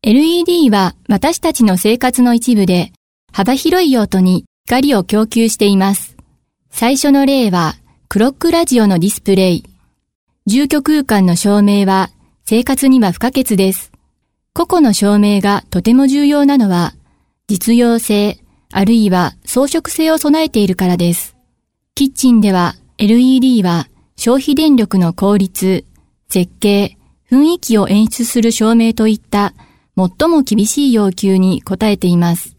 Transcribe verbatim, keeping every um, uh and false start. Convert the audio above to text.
エルイーディー は私たちの生活の一部で幅広い用途に光を供給しています。最初の例はクロックラジオのディスプレイ。住居空間の照明は生活には不可欠です。個々の照明がとても重要なのは実用性あるいは装飾性を備えているからです。キッチンでは エルイーディー は消費電力の効率、設計、雰囲気を演出する照明といった最も厳しい要求に応えています。